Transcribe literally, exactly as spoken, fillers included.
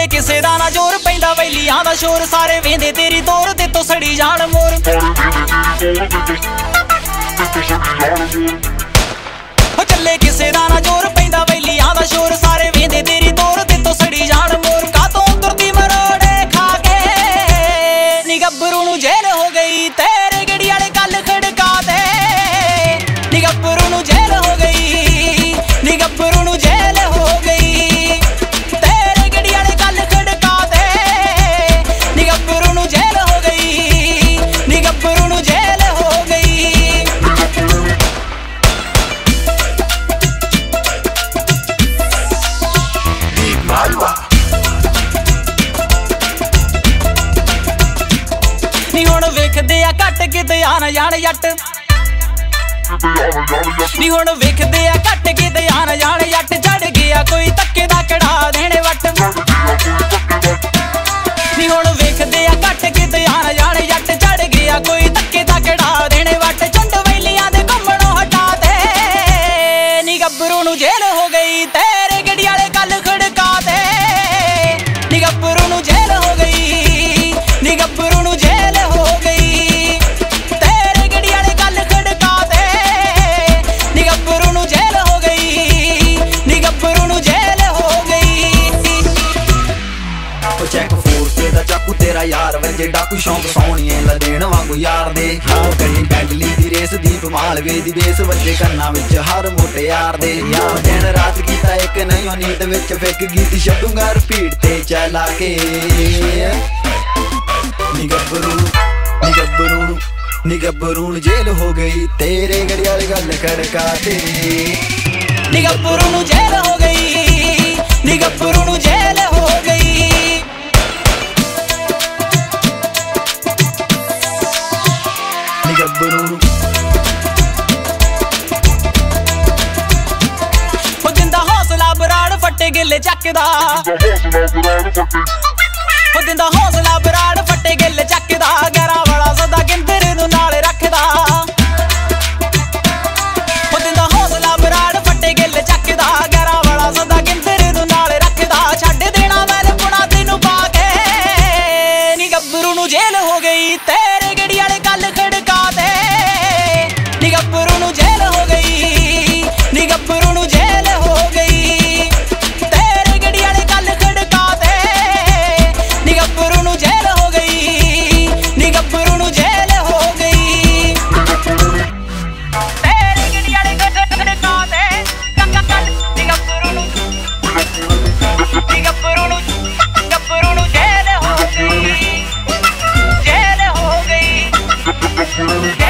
ਕਿਸੇ ਦਾ ਨਾ ਜ਼ੋਰ ਪੈਂਦਾ ਵੈਲੀਆਂ ਦਾ ਸ਼ੋਰ ਸਾਰੇ ਵੇਂਦੇ ਤੇਰੀ ਤੋਰ ਤੇ ਤੋਂ ਸੜੀ ਜਾਣ ਮੋਰ ਹੋ ਚੱਲੇ ਕਿਸੇ ਦਾ ਨਾ ਜ਼ੋਰ ਪੈਂਦਾ ਵੈਲੀਆਂ ਦਾ ਸ਼ੋਰ ਸਾਰੇ ਵੇਂਦੇ ਤੇਰੀ ਤੋਰ ਤੇ ਤੋਂ ਸੜੀ ਜਾਣ ਮੋਰ ਕਾਤੋਂ ਤੁਰਦੀ ਮਰੋੜੇ ਖਾ ਕੇ ਨੀ ਗੱਭਰੂ ਨੂੰ ਜੇਲ੍ਹ ਹੋ ਗਈ ਤੇਰੇ ਗੜੀ ਵਾਲੇ ਗੱਲ ਖੜਕਾ ਦੇ ਨੀ ਗੱਭਰੂ ਨੂੰ ਜੇਲ੍ਹ ਹੋ ਗਈ ਨੀ ਗੱਭਰੂ ਨੂੰ ਜੇਲ੍ਹ ਹੋ ਗਈ ਤੇਰੇ ਗੜੀ ਵਾਲੇ ਗੱਲ ਖੜਕਾ ਦੇ ਨੀ ਗੱਭਰੂ ਨੂੰ ਜੇਲ੍ਹ ਹੋ ਗਈ ਨੀ ਗੱਭਰੂ ਨੂੰ ਜੇਲ੍ਹ ਹੋ ਗਈ ਨੀ ਹੁਣ ਵੇਖਦੇ ਆ ਘੱਟ ਕਿਤੇ ਆ ਨਾ ਜਾਣ ਜੱਟ ਨੀ ਹੁਣ ਵੇਖਦੇ ਆ ਘੱਟ ਕਿਤੇ ਆ ਨਾ ਜਾਣ ਜੱਟ ਚੜ ਗਿਆ ਕੋਈ ਧੱਕੇ ਦਾ ਕੜਾ ਦੇਣੇ ਵੱਟ ਨੀ ਹੁਣ ਵੇਖਦੇ ਆ ਘੱਟ ਕਿਤੇ ਆ ਨਾ ਜਾਣ ਜੱਟ ਚੜ ਗਿਆ ਕੋਈ ਧੱਕੇ ਦਾ ਕੜਾ ਦੇਣੇ ਵੱਟ ਚੁੰਡ ਵੈਲੀਆਂ ਦੇ ਘੁੰਮਣੋਂ ਹਟਾ ਦੇ ਨੀ ਗੱਭਰੂ ਨੂੰ ਜੇਲ੍ਹ ਹੋ ਗਈ ਤੇਰੇ ਗੜੀ ਵਾਲੇ ਗੱਲ ਖੜਕਾ ਦੇ ਨੀ ਗੱਭਰੂ ਨੂੰ ਜੇਲ੍ਹ ਹੋ ਗਈ ਨੀ ਗੱਭਰੂ ਨੂੰ ਜੇਲ੍ਹ ਹੋ ਗਈ ਤੇਰੇ ਗੜੀ ਵਾਲੇ ਗੱਲ ਖੜਕਾ ਦੇ ਨੀ ਗੱਭਰੂ ਨੂੰ ਜੇਲ੍ਹ ਹੋ ਗਈ ਨੀ ਗੱਭਰੂ ਨੂੰ ਜੇਲ੍ਹ ਹੋ ਗਈ ਉਹ ਚੈੱਕ ਫੋਰਸ ਤੇ ਦਾ ਚਾਕੂ ਤੇਰਾ ਯਾਰ ਵਜੇ ਡਾਕੂ ਸ਼ੌਂਕ ਸੋਹਣੀਏ ਲਦੇਣ ਵਾਂਗੂ ਯਾਰ ਦੇ ਯਾਰ ਕਰੀ ਬੈਂਡਲੀ ਦੀ ਰੇਸ ਦੀਪ ਮਾਲਵੇ ਦੀ ਬੇਸ ਵੱਜੇ ਕੰਨਾਂ ਵਿੱਚ ਹਰ ਮੋਟੇ ਯਾਰ ਦੇ ਯਾਰ ਦਿਨ ਰਾਤ ਕੀਤਾ ਇੱਕ ਨਹੀਂ ਨੀਂਦ ਵਿੱਚ ਫਿੱਕ ਗੀਤ ਛੱਡੂਗਾ ਰਿਪੀਟ ਤੇ ਚਲਾ ਕੇ ਨੀ ਗੱਭਰੂ ਨੀ ਗੱਭਰੂ ਨੂੰ ਨੀ ਗੱਭਰੂ ਨੂੰ ਜੇਲ੍ਹ ਹੋ ਗਈ ਤੇਰੇ ਗੜੀ ਵਾਲੀ ਗੱਲ ਖੜਕਾ ਤੇ ਨੀ ਗੱਭਰੂ ਨੂੰ ਜੇਲ੍ਹ ਹੋ ਗਈ ਨੀ ਗੱਭਰੂ ਨੂੰ ਜੇਲ੍ਹ ਹੋ ਗਈ ਨੀ ਗੱਭਰੂ ਨੂੰ ਉਹ ਦਿੰਦਾ ਹੌਸਲਾ ਬਰਾੜ ਫੱਟੇ ਗਿੱਲੇ ਚੱਕਦਾ ਉਹ ਦਿੰਦਾ ਹੌਸਲਾ ਬਰਾੜ ਫੱਟੇ ਗਿੱਲੇ ਚੱਕਦਾ ਗੈਰਾਂ ਵਾਲਾ ਸਦਾ ਗਿੰਦਰ ਨੂੰ ਨਾਲ ਰੱਖਦਾ ਉਹ ਦਿੰਦਾ ਹੌਸਲਾ ਬਰਾੜ ਫੱਟੇ ਗਿੱਲੇ ਚੱਕਦਾ ਗੈਰਾਂ ਵਾਲਾ ਸਦਾ ਗਿੰਦਰ ਨੂੰ ਨਾਲ ਰੱਖਦਾ ਛੱਡ ਦੇਣਾ ਵੈਲ ਪੁਣਾ ਤੈਨੂੰ ਪਾ ਕੇ ਨੀ ਗੱਭਰੂ ਨੂੰ ਜੇਲ੍ਹ ਹੋ ਗਈ ਤੇਰੇ ਗੜੀ ਵਾਲੇ ਗੱਲ ਖੜਕਾ ਦੇ ਨੀ ਗੱਭਰੂ ਨੂੰ ਜੇਲ੍ਹ ਹੋ ਗਈ ਨੀ ਗੱਭਰੂ ਨੂੰ ਜੇਲ੍ਹ ਹੋ ਗਈ ਤੇਰੇ ਗੜੀ ਵਾਲੇ ਗੱਲ ਖੜਕਾ ਦੇ ਨੀ ਗੱਭਰੂ ਨੂੰ ਜੇਲ੍ਹ ਹੋ ਗਈ ਨੀ ਗੱਭਰੂ ਨੂੰ ਜੇਲ੍ਹ ਹੋ ਗਈ ਤੇਰੇ ਗੜੀ ਵਾਲੇ ਖੜਕਾ ਦੇ ਨੀ ਗੱਭਰੂ ਨੂੰ ਨੀ ਗੱਭਰੂ ਨੂੰ ਗੱਭਰੂ ਨੂੰ ਜੇਲ੍ਹ ਹੋ ਗਈ ਜੇਲ੍ਹ ਹੋ ਗਈ